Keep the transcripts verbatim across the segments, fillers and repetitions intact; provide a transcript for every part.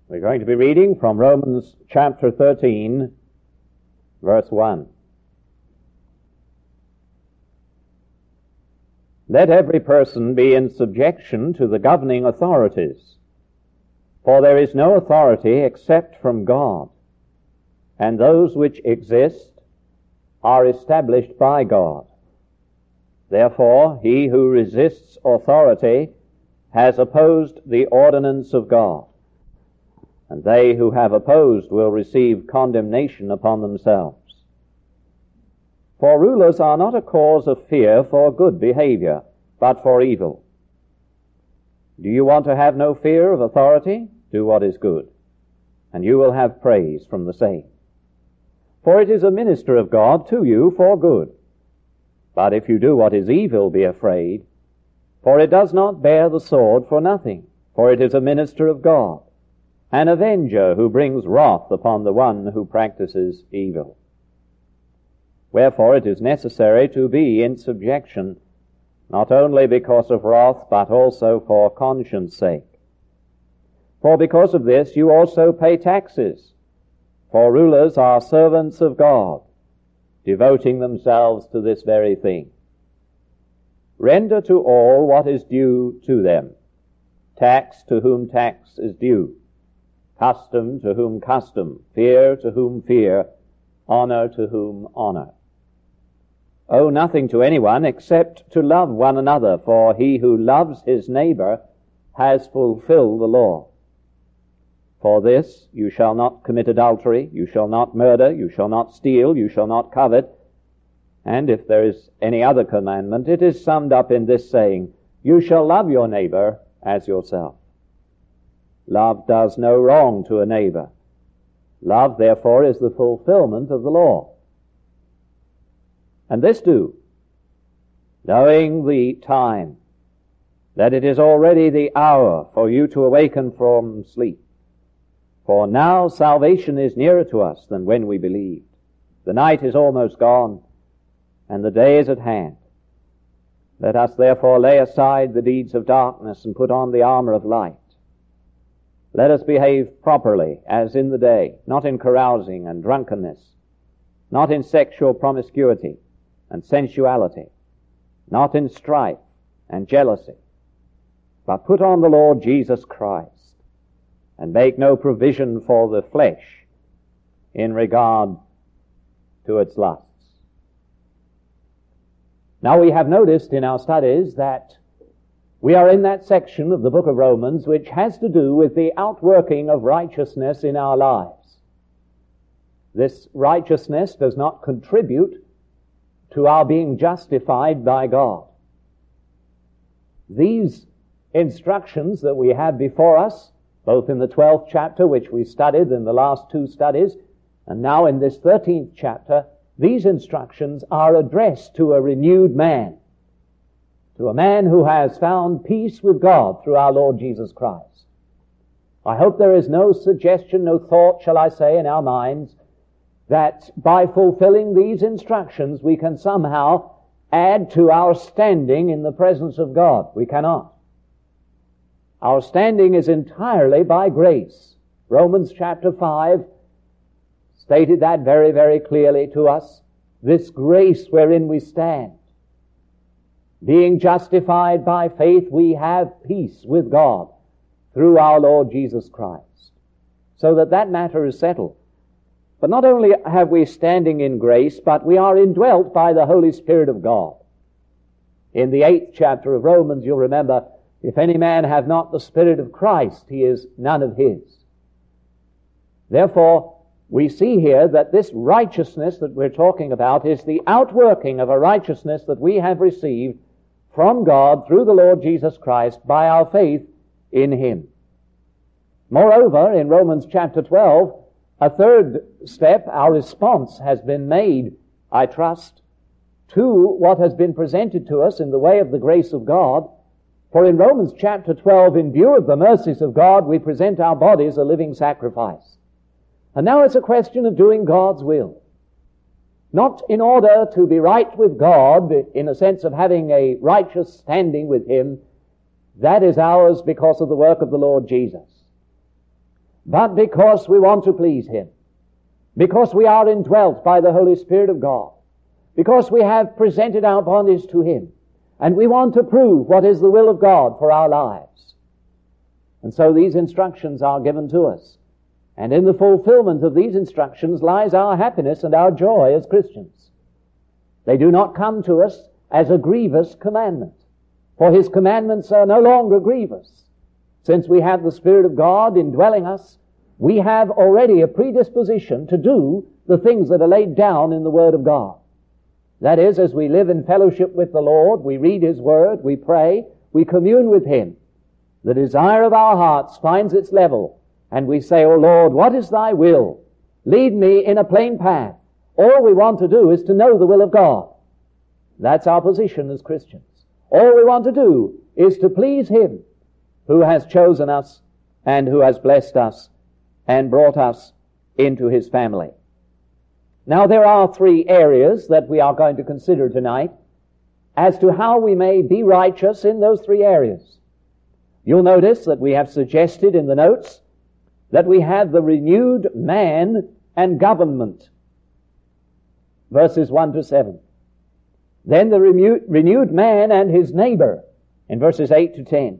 We're going to be reading from Romans chapter thirteen, verse one. Let every person be in subjection to the governing authorities, for there is no authority except from God, and those which exist are established by God. Therefore, he who resists authority has opposed the ordinance of God, and they who have opposed will receive condemnation upon themselves. For rulers are not a cause of fear for good behavior, but for evil. Do you want to have no fear of authority? Do what is good, and you will have praise from the same. For it is a minister of God to you for good. But if you do what is evil, be afraid, for it does not bear the sword for nothing, for it is a minister of God, an avenger who brings wrath upon the one who practices evil. Wherefore it is necessary to be in subjection, not only because of wrath, but also for conscience sake. For because of this you also pay taxes, for rulers are servants of God, devoting themselves to this very thing. Render to all what is due to them, tax to whom tax is due, custom to whom custom, fear to whom fear, honor to whom honor. Owe nothing to anyone except to love one another, for he who loves his neighbor has fulfilled the law. For this, you shall not commit adultery, you shall not murder, you shall not steal, you shall not covet. And if there is any other commandment, it is summed up in this saying, you shall love your neighbor as yourself. Love does no wrong to a neighbor. Love, therefore, is the fulfillment of the law. And this do, knowing the time, that it is already the hour for you to awaken from sleep. For now salvation is nearer to us than when we believed. The night is almost gone, and the day is at hand. Let us therefore lay aside the deeds of darkness and put on the armor of light. Let us behave properly as in the day, not in carousing and drunkenness, not in sexual promiscuity and sensuality, not in strife and jealousy, but put on the Lord Jesus Christ, and make no provision for the flesh in regard to its lusts. Now we have noticed in our studies that we are in that section of the book of Romans which has to do with the outworking of righteousness in our lives. This righteousness does not contribute to our being justified by God. These instructions that we have before us, both in the twelfth chapter, which we studied in the last two studies, and now in this thirteenth chapter, these instructions are addressed to a renewed man, to a man who has found peace with God through our Lord Jesus Christ. I hope there is no suggestion, no thought, shall I say, in our minds that by fulfilling these instructions we can somehow add to our standing in the presence of God. We cannot. Our standing is entirely by grace. Romans chapter five stated that very, very clearly to us. This grace wherein we stand. Being justified by faith, we have peace with God through our Lord Jesus Christ. So that that matter is settled. But not only have we standing in grace, but we are indwelt by the Holy Spirit of God. In the eighth chapter of Romans, you'll remember, if any man have not the Spirit of Christ, he is none of his. Therefore, we see here that this righteousness that we're talking about is the outworking of a righteousness that we have received from God through the Lord Jesus Christ by our faith in Him. Moreover, in Romans chapter twelve, a third step, our response has been made, I trust, to what has been presented to us in the way of the grace of God. For in Romans chapter twelve, in view of the mercies of God, we present our bodies a living sacrifice. And now it's a question of doing God's will. Not in order to be right with God, in a sense of having a righteous standing with Him. That is ours because of the work of the Lord Jesus. but because we want to please Him, because we are indwelt by the Holy Spirit of God, because we have presented our bodies to Him, and we want to prove what is the will of God for our lives. And so these instructions are given to us. And in the fulfillment of these instructions lies our happiness and our joy as Christians. They do not come to us as a grievous commandment, for His commandments are no longer grievous. Since we have the Spirit of God indwelling us, we have already a predisposition to do the things that are laid down in the Word of God. That is, as we live in fellowship with the Lord, we read His Word, we pray, we commune with Him. The desire of our hearts finds its level, and we say, "O Lord, what is Thy will? Lead me in a plain path." All we want to do is to know the will of God. That's our position as Christians. All we want to do is to please Him who has chosen us and who has blessed us and brought us into His family. Now, there are three areas that we are going to consider tonight as to how we may be righteous in those three areas. You'll notice that we have suggested in the notes that we have the renewed man and government, verses one to seven. Then the renew- renewed man and his neighbor, in verses eight to ten.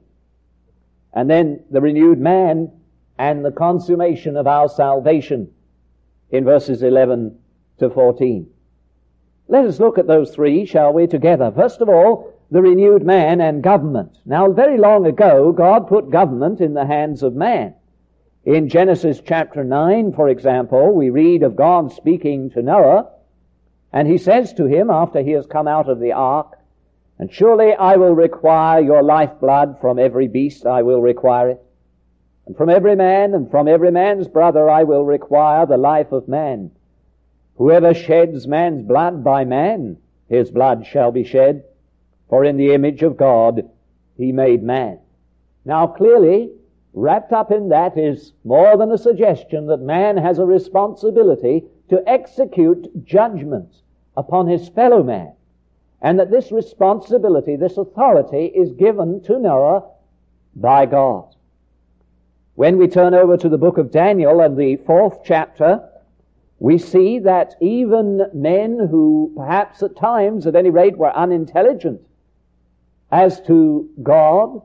And then the renewed man and the consummation of our salvation, in verses eleven to fourteen. Let us look at those three, shall we, together. First of all, the renewed man and government. Now, very long ago, God put government in the hands of man. In Genesis chapter nine, for example, we read of God speaking to Noah, and He says to him, after he has come out of the ark, "And surely I will require your lifeblood, from every beast I will require it. And from every man, and from every man's brother I will require the life of man. Whoever sheds man's blood by man, his blood shall be shed. For in the image of God He made man." Now clearly, wrapped up in that is more than a suggestion that man has a responsibility to execute judgment upon his fellow man, and that this responsibility, this authority, is given to Noah by God. When we turn over to the book of Daniel and the fourth chapter, we see that even men who perhaps at times, at any rate, were unintelligent as to God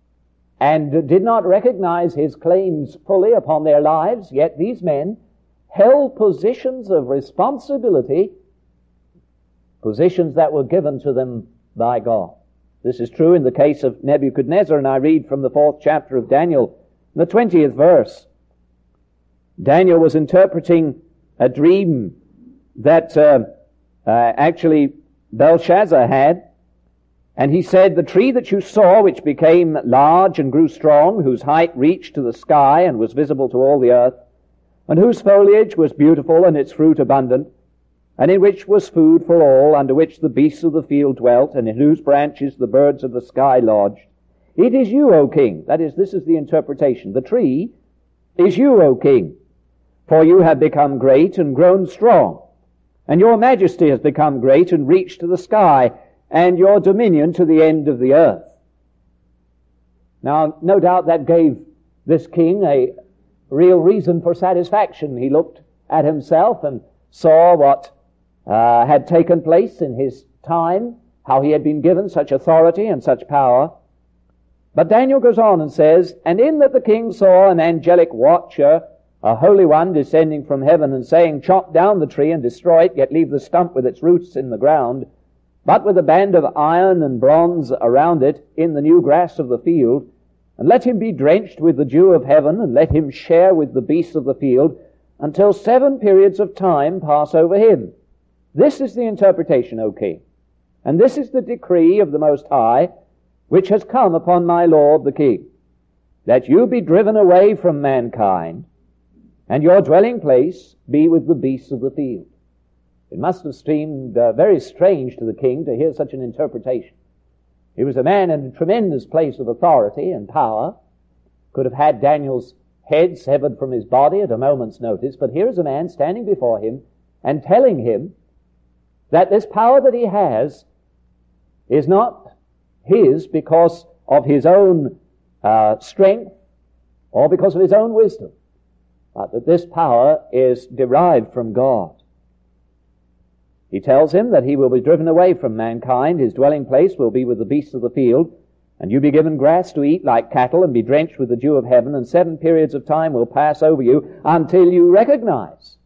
and did not recognize His claims fully upon their lives, yet these men held positions of responsibility, positions that were given to them by God. This is true in the case of Nebuchadnezzar, and I read from the fourth chapter of Daniel, the twentieth verse. Daniel was interpreting a dream that uh, uh, actually Belshazzar had, and he said, "The tree that you saw, which became large and grew strong, whose height reached to the sky and was visible to all the earth, and whose foliage was beautiful and its fruit abundant, and in which was food for all, under which the beasts of the field dwelt, and in whose branches the birds of the sky lodged. It is you, O king." That is, this is the interpretation. "The tree is you, O king, for you have become great and grown strong, and your majesty has become great and reached to the sky, and your dominion to the end of the earth." Now, no doubt that gave this king a real reason for satisfaction. He looked at himself and saw what uh, had taken place in his time, how he had been given such authority and such power. But Daniel goes on and says, "And in that the king saw an angelic watcher, a holy one, descending from heaven and saying, 'Chop down the tree and destroy it, yet leave the stump with its roots in the ground, but with a band of iron and bronze around it in the new grass of the field, and let him be drenched with the dew of heaven, and let him share with the beasts of the field, until seven periods of time pass over him.' This is the interpretation, O king, and this is the decree of the Most High, which has come upon my lord the king, that you be driven away from mankind, and your dwelling place be with the beasts of the field." It must have seemed uh, very strange to the king to hear such an interpretation. He was a man in a tremendous place of authority and power, could have had Daniel's head severed from his body at a moment's notice, but here is a man standing before him and telling him that this power that he has is not his because of his own uh, strength or because of his own wisdom, but that this power is derived from God. He tells him that he will be driven away from mankind, his dwelling place will be with the beasts of the field, and you be given grass to eat like cattle and be drenched with the dew of heaven, and seven periods of time will pass over you until you recognize,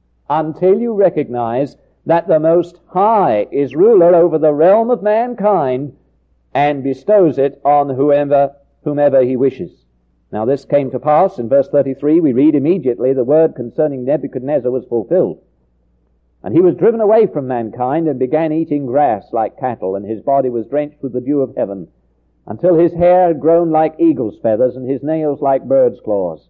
until you recognize that the Most High is ruler over the realm of mankind and bestows it on whoever, whomever he wishes. Now this came to pass in verse thirty-three. We read, immediately the word concerning Nebuchadnezzar was fulfilled. And he was driven away from mankind and began eating grass like cattle, and his body was drenched with the dew of heaven, until his hair had grown like eagle's feathers and his nails like bird's claws.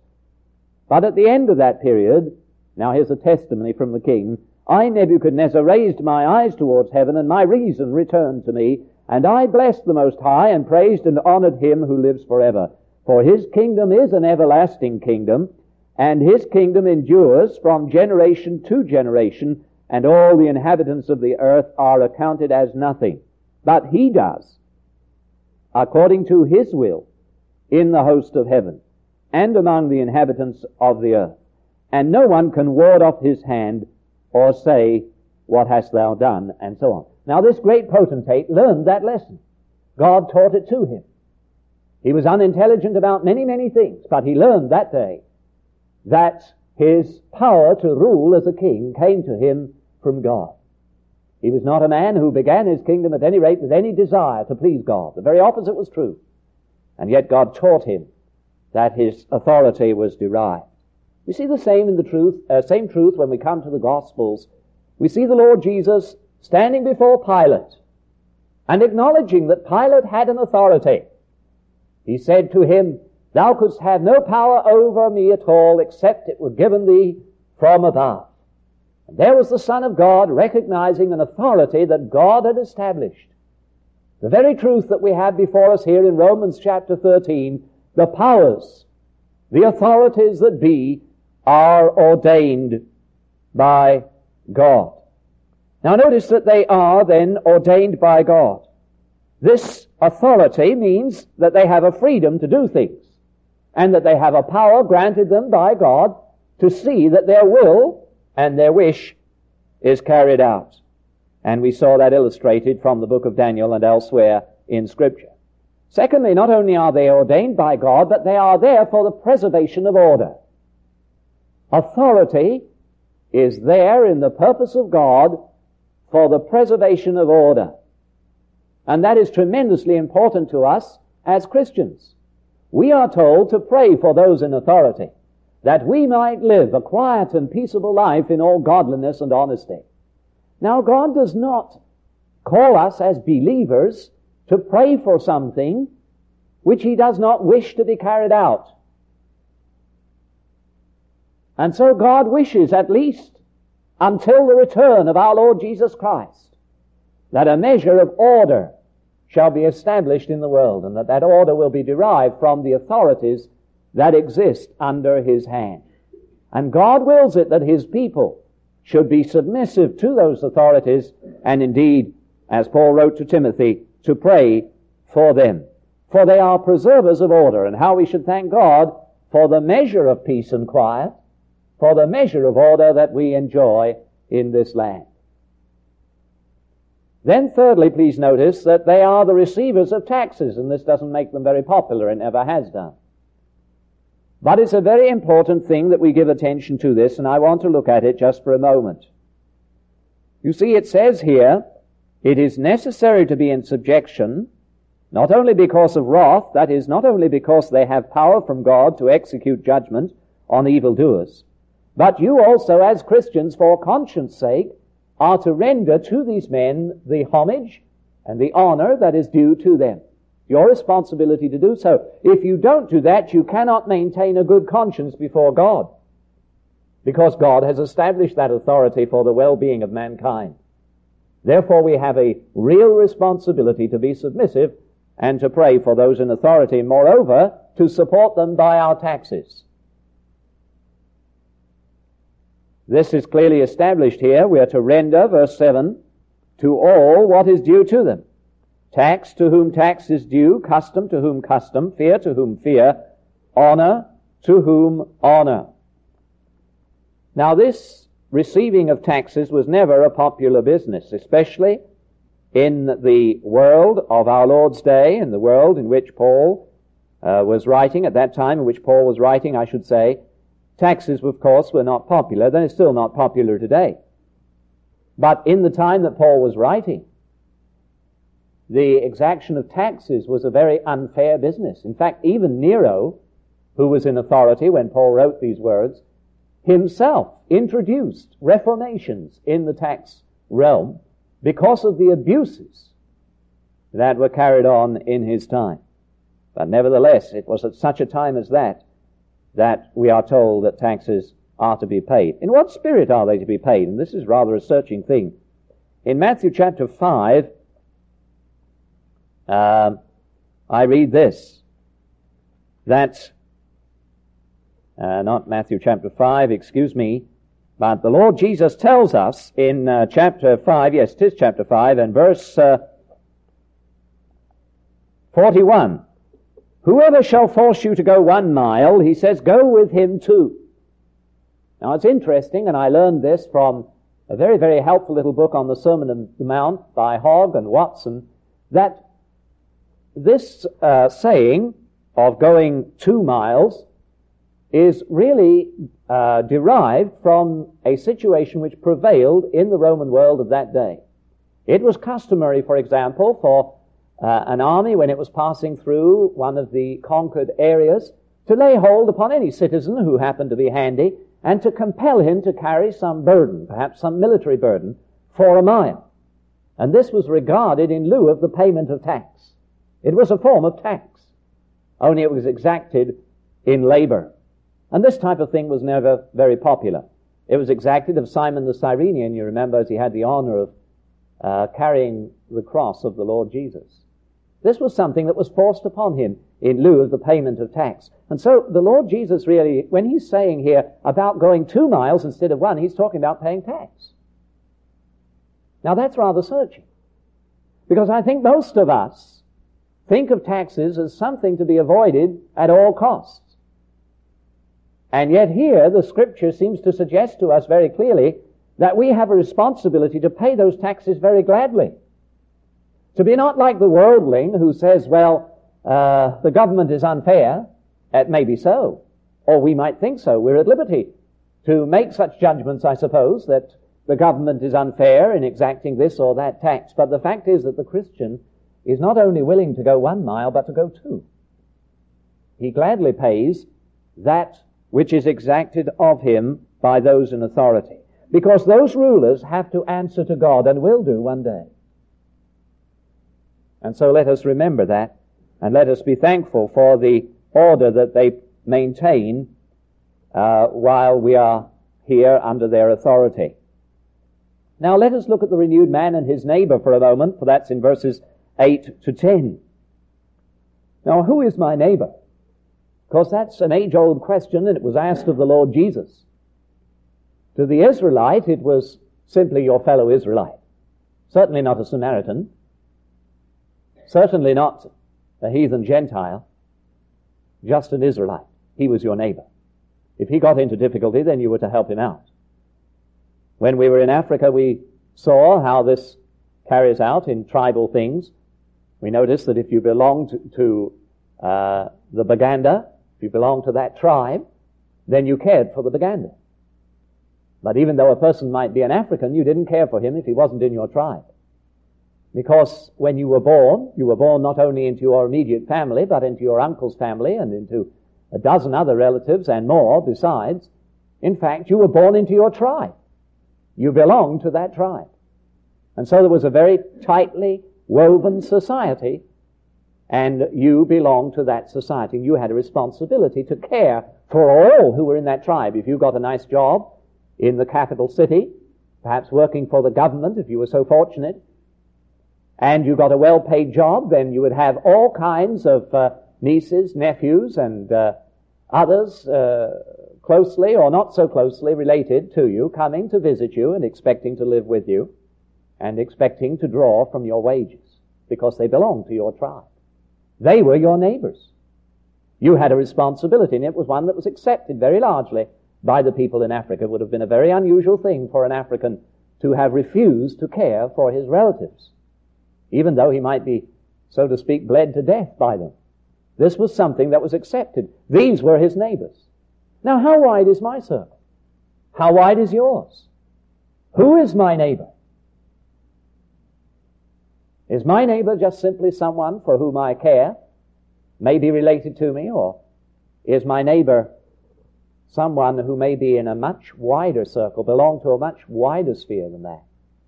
But at the end of that period, now here's a testimony from the king, I, Nebuchadnezzar, raised my eyes towards heaven, and my reason returned to me, and I blessed the Most High, and praised and honored him who lives forever. For his kingdom is an everlasting kingdom, and his kingdom endures from generation to generation, and all the inhabitants of the earth are accounted as nothing. But he does, according to his will, in the host of heaven, and among the inhabitants of the earth. And no one can ward off his hand, or say, what hast thou done, and so on. Now this great potentate learned that lesson. God taught it to him. He was unintelligent about many, many things, but he learned that day that his power to rule as a king came to him from God. He was not a man who began his kingdom at any rate with any desire to please God. The very opposite was true. And yet God taught him that his authority was derived. We see the same in the truth, uh, same truth when we come to the Gospels. We see the Lord Jesus standing before Pilate and acknowledging that Pilate had an authority. He said to him, thou couldst have no power over me at all except it were given thee from above. And there was the Son of God recognizing an authority that God had established. The very truth that we have before us here in Romans chapter thirteen, the powers, the authorities that be, are ordained by God. Now notice that they are then ordained by God. This authority means that they have a freedom to do things, and that they have a power granted them by God to see that their will and their wish is carried out. And we saw that illustrated from the book of Daniel and elsewhere in Scripture. Secondly, not only are they ordained by God, but they are there for the preservation of order. Authority is there in the purpose of God for the preservation of order. And that is tremendously important to us as Christians. We are told to pray for those in authority, that we might live a quiet and peaceable life in all godliness and honesty. Now, God does not call us as believers to pray for something which he does not wish to be carried out. And so God wishes, at least until the return of our Lord Jesus Christ, that a measure of order shall be established in the world, and that that order will be derived from the authorities that exist under his hand. And God wills it that his people should be submissive to those authorities, and indeed, as Paul wrote to Timothy, to pray for them. For they are preservers of order, and how we should thank God for the measure of peace and quiet, for the measure of order that we enjoy in this land. Then thirdly, please notice that they are the receivers of taxes, and this doesn't make them very popular, it never has done. But it's a very important thing that we give attention to this, and I want to look at it just for a moment. You see, it says here, it is necessary to be in subjection, not only because of wrath, that is, not only because they have power from God to execute judgment on evildoers, but you also, as Christians, for conscience sake, are to render to these men the homage and the honor that is due to them. Your responsibility to do so. If you don't do that, you cannot maintain a good conscience before God, because God has established that authority for the well-being of mankind. Therefore, we have a real responsibility to be submissive and to pray for those in authority. Moreover, to support them by our taxes. This is clearly established here. We are to render, verse seven, to all what is due to them. Tax to whom tax is due, custom to whom custom, fear to whom fear, honor to whom honor. Now this receiving of taxes was never a popular business, especially in the world of our Lord's day, in the world in which Paul uh, was writing, at that time in which Paul was writing, I should say. Taxes, of course, were not popular. They're still not popular today. But in the time that Paul was writing, the exaction of taxes was a very unfair business. In fact, even Nero, who was in authority when Paul wrote these words, himself introduced reformations in the tax realm because of the abuses that were carried on in his time. But nevertheless, it was at such a time as that that we are told that taxes are to be paid. In what spirit are they to be paid? And this is rather a searching thing. In Matthew chapter five, uh, I read this, that, uh, not Matthew chapter five, excuse me, but the Lord Jesus tells us in uh, chapter five, yes, it is chapter five, and verse uh, forty-one, whoever shall force you to go one mile, he says, go with him two. Now it's interesting, and I learned this from a very, very helpful little book on the Sermon on the Mount by Hogg and Watson, that this uh, saying of going two miles is really uh, derived from a situation which prevailed in the Roman world of that day. It was customary, for example, for uh, an army, when it was passing through one of the conquered areas, to lay hold upon any citizen who happened to be handy and to compel him to carry some burden, perhaps some military burden, for a mile. And this was regarded in lieu of the payment of tax. It was a form of tax, only it was exacted in labor. And this type of thing was never very popular. It was exacted of Simon the Cyrenian, you remember, as he had the honor of uh, carrying the cross of the Lord Jesus. This was something that was forced upon him in lieu of the payment of tax. And so the Lord Jesus really, when he's saying here about going two miles instead of one, he's talking about paying tax. Now that's rather searching, because I think most of us think of taxes as something to be avoided at all costs. And yet here the Scripture seems to suggest to us very clearly that we have a responsibility to pay those taxes very gladly. To be not like the worldling who says, well, uh, the government is unfair. It may be so, or we might think so. We're at liberty to make such judgments, I suppose, that the government is unfair in exacting this or that tax. But the fact is that the Christian is not only willing to go one mile, but to go two. He gladly pays that which is exacted of him by those in authority, because those rulers have to answer to God, and will do one day. And so let us remember that, and let us be thankful for the order that they maintain uh, while we are here under their authority. Now let us look at the renewed man and his neighbor for a moment, for that's in verses eight to ten. Now, who is my neighbor? Of course, that's an age-old question, and it was asked of the Lord Jesus. To the Israelite, it was simply your fellow Israelite. Certainly not a Samaritan. Certainly not a heathen Gentile. Just an Israelite. He was your neighbor. If he got into difficulty, then you were to help him out. When we were in Africa, we saw how this carries out in tribal things. We noticed that if you belong to, to uh, the Baganda, if you belong to that tribe, then you cared for the Baganda. But even though a person might be an African, you didn't care for him if he wasn't in your tribe. Because when you were born, you were born not only into your immediate family, but into your uncle's family and into a dozen other relatives and more besides. In fact, you were born into your tribe. You belonged to that tribe. And so there was a very tightly woven society, and you belonged to that society. You had a responsibility to care for all who were in that tribe. If you got a nice job in the capital city, perhaps working for the government if you were so fortunate, and you got a well-paid job, then you would have all kinds of uh, nieces, nephews, and uh, others uh, closely or not so closely related to you coming to visit you and expecting to live with you and expecting to draw from your wages because they belonged to your tribe. They were your neighbors. You had a responsibility, and it was one that was accepted very largely by the people in Africa. It would have been a very unusual thing for an African to have refused to care for his relatives, even though he might be, so to speak, bled to death by them. This was something that was accepted. These were his neighbors. Now, how wide is my circle? How wide is yours? Who is my neighbor? Is my neighbor just simply someone for whom I care, may be related to me, or is my neighbor someone who may be in a much wider circle, belong to a much wider sphere than that?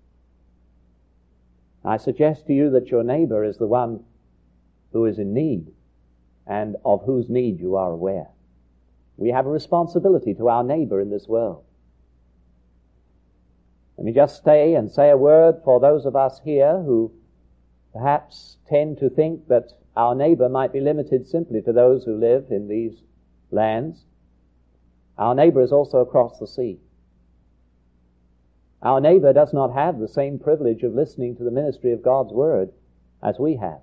I suggest to you that your neighbor is the one who is in need, and of whose need you are aware. We have a responsibility to our neighbor in this world. Let me just stay and say a word for those of us here who perhaps tend to think that our neighbor might be limited simply to those who live in these lands. Our neighbor is also across the sea. Our neighbor does not have the same privilege of listening to the ministry of God's Word as we have.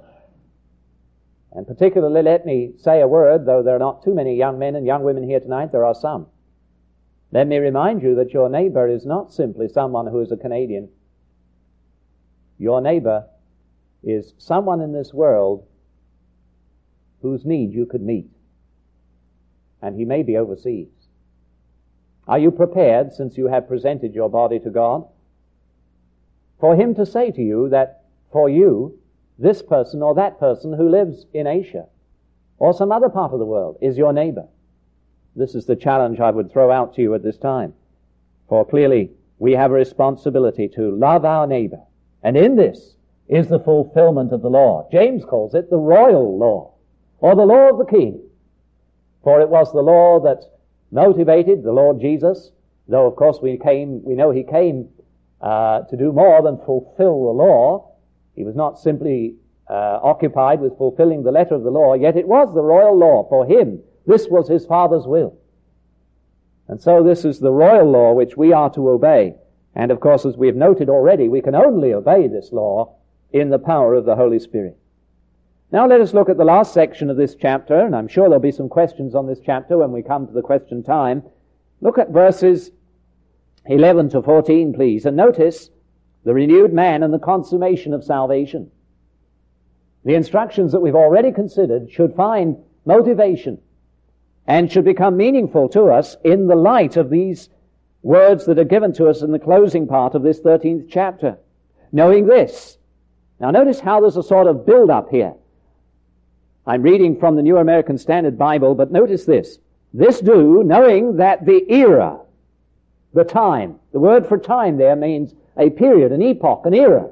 And particularly, let me say a word, though there are not too many young men and young women here tonight, there are some. Let me remind you that your neighbor is not simply someone who is a Canadian. Your neighbor is someone in this world whose need you could meet. And he may be overseas. Are you prepared, since you have presented your body to God, for him to say to you that for you, this person or that person who lives in Asia or some other part of the world is your neighbor? This is the challenge I would throw out to you at this time. For clearly, we have a responsibility to love our neighbor. And in this is the fulfillment of the law. James calls it the royal law, or the law of the king. For it was the law that motivated the Lord Jesus, though of course we came, we know he came uh, to do more than fulfill the law. He was not simply uh, occupied with fulfilling the letter of the law, yet it was the royal law for him. This was his Father's will. And so this is the royal law which we are to obey. And of course, as we have noted already, we can only obey this law in the power of the Holy Spirit. Now let us look at the last section of this chapter, and I'm sure there'll be some questions on this chapter when we come to the question time. Look at verses eleven to fourteen, please, and notice the renewed man and the consummation of salvation. The instructions that we've already considered should find motivation and should become meaningful to us in the light of these words that are given to us in the closing part of this thirteenth chapter. Knowing this. Now notice how there's a sort of build-up here. I'm reading from the New American Standard Bible, but notice this. This do, knowing that the era, the time, the word for time there means a period, an epoch, an era.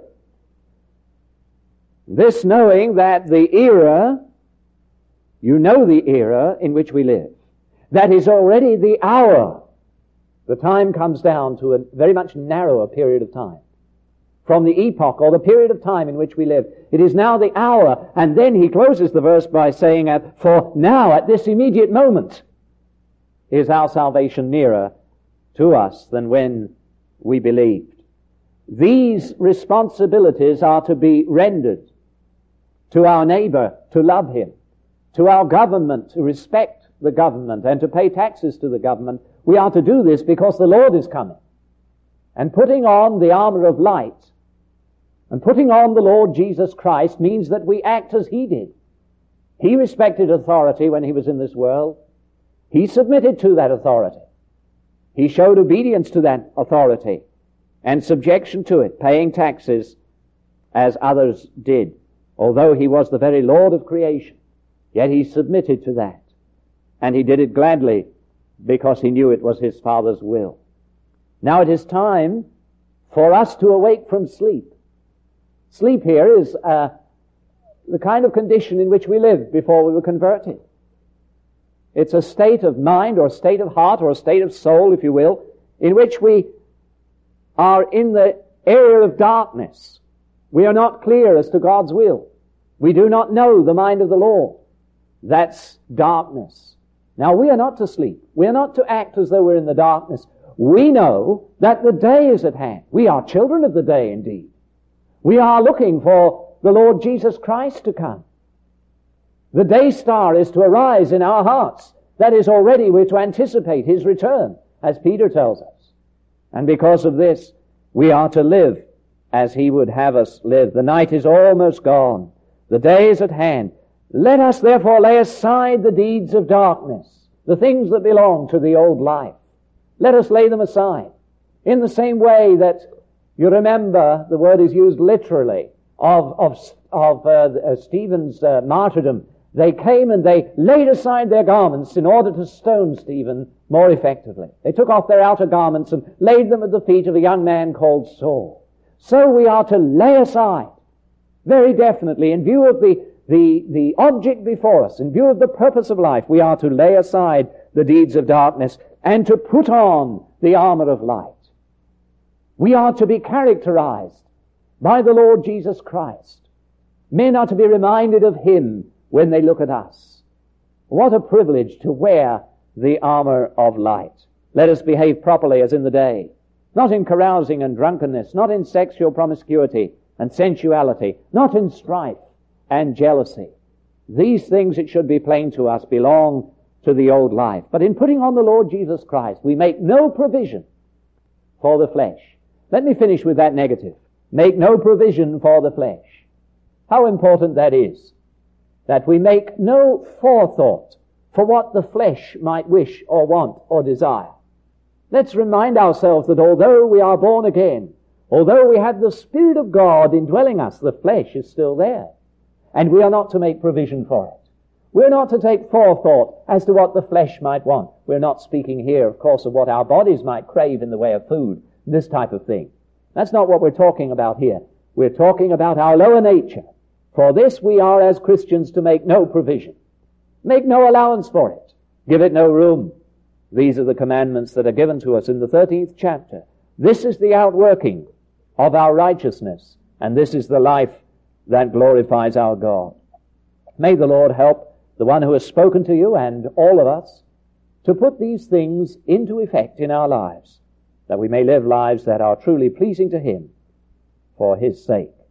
This knowing that the era, you know the era in which we live. That is already the hour. The time comes down to a very much narrower period of time. From the epoch or the period of time in which we live. It is now the hour. And then he closes the verse by saying, for now, at this immediate moment, is our salvation nearer to us than when we believed. These responsibilities are to be rendered to our neighbor, to love him, to our government, to respect the government, and to pay taxes to the government. We are to do this because the Lord is coming. And putting on the armor of light and putting on the Lord Jesus Christ means that we act as he did. He respected authority when he was in this world. He submitted to that authority. He showed obedience to that authority and subjection to it, paying taxes as others did. Although he was the very Lord of creation, yet he submitted to that. And he did it gladly because he knew it was his Father's will. Now it is time for us to awake from sleep. Sleep here is uh, the kind of condition in which we lived before we were converted. It's a state of mind or a state of heart or a state of soul, if you will, in which we are in the area of darkness. We are not clear as to God's will. We do not know the mind of the Lord. That's darkness. Now we are not to sleep. We are not to act as though we're in the darkness. We know that the day is at hand. We are children of the day indeed. We are looking for the Lord Jesus Christ to come. The day star is to arise in our hearts. That is, already we're to anticipate his return, as Peter tells us. And because of this, we are to live as he would have us live. The night is almost gone. The day is at hand. Let us therefore lay aside the deeds of darkness, the things that belong to the old life. Let us lay them aside. In the same way that you remember, the word is used literally, of, of, of uh, uh, Stephen's uh, martyrdom. They came and they laid aside their garments in order to stone Stephen more effectively. They took off their outer garments and laid them at the feet of a young man called Saul. So we are to lay aside, very definitely, in view of the, the, the object before us, in view of the purpose of life, we are to lay aside the deeds of darkness and to put on the armor of light. We are to be characterized by the Lord Jesus Christ. Men are to be reminded of him when they look at us. What a privilege to wear the armor of light. Let us behave properly as in the day, not in carousing and drunkenness, not in sexual promiscuity and sensuality, not in strife and jealousy. These things, it should be plain to us, belong to the old life. But in putting on the Lord Jesus Christ, we make no provision for the flesh. Let me finish with that negative. Make no provision for the flesh. How important that is, that we make no forethought for what the flesh might wish or want or desire. Let's remind ourselves that although we are born again, although we have the Spirit of God indwelling us, the flesh is still there. And we are not to make provision for it. We're not to take forethought as to what the flesh might want. We're not speaking here, of course, of what our bodies might crave in the way of food, this type of thing. That's not what we're talking about here. We're talking about our lower nature. For this we are as Christians to make no provision. Make no allowance for it. Give it no room. These are the commandments that are given to us in the thirteenth chapter. This is the outworking of our righteousness, and this is the life that glorifies our God. May the Lord help the one who has spoken to you and all of us to put these things into effect in our lives, that we may live lives that are truly pleasing to him for his sake.